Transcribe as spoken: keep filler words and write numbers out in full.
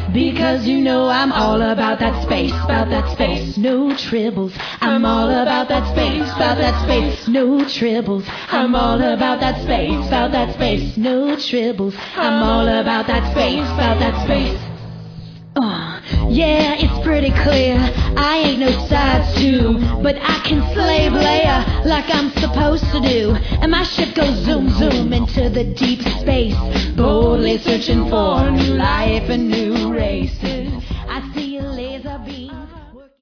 Because you know I'm all about that space, about that space, no tribbles. I'm all about that space, about that space, no tribbles. I'm all about that space, about that space, no tribbles. I'm all about that space, about that space. Uh, yeah, it's pretty clear, I ain't no size two, but I can slave layer like I'm supposed to do. And my ship goes zoom zoom into the deep space, boldly searching for new life and new races.